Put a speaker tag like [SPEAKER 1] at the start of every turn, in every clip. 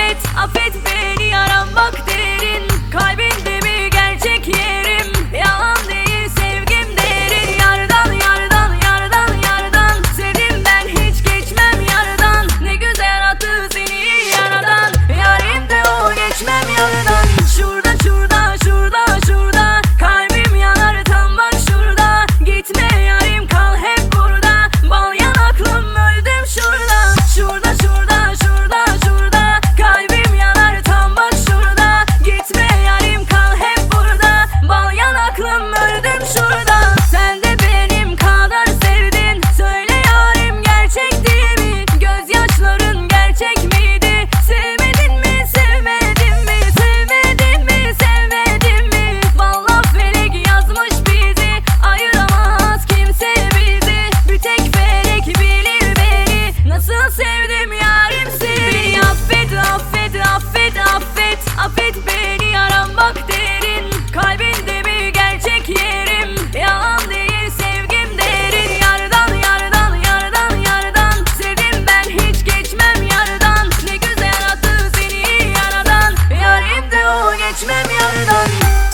[SPEAKER 1] affet, affet beni, yaram bak derin. Kalbinde mi gerçek yerim, yalan değil sevgim derin. Yardan, yardan, yardan, yardan sevdim ben, hiç geçmem yardan. Ne güzel attı seni yaradan, yarim de o, geçmem yardan. Şurada, şurada, şurada, şurada kalbim yanar tam bak şurada. Gitme yarim, kal hep burada, bal yanaklım öldüm şurada. Şurada, şurada, şurada, şurada kalbim yanar tam bak şurada. Gitme yarim, kal hep burada, bal yanaklım öldüm şurada. Sen de benim kadar sevdin, söyle yarim gerçek değil mi? Gözyaşların gerçek miydi? Sevmedin mi, sevmedin mi? Sevmedin mi, sevmedin mi? Vallahi felek yazmış bizi, ayıramaz kimse bizi. Bir tek felek bilir beni, nasıl sevdim yarim seni. Beni affet, affet, affet, affet, affet beni, yaram bak derin. Kalbinde mi gerçek yerim, yalan değil sevgim derin. Yardan, yardan, yardan, yardan sevdim ben, hiç geçmem yardan. Ne güzel attı seni yaradan, yarim de o, geçmem yardan.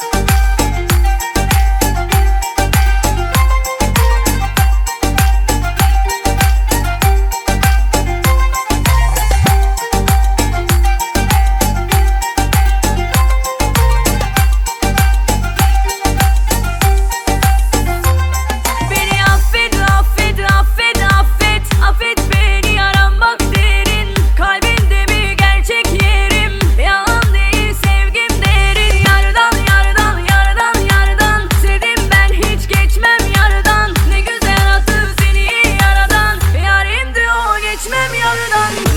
[SPEAKER 1] Beni affet, affet, affet, affet, affet beni, yaram bak derin. Kalbinde mi gerçek yerim, yalan değil sevgim derin. Yardan, yardan, yardan, yardan sevdim ben, hiç geçmem yardan. Ne güzel attı seni yaradan, yarim de o, geçmem yardan.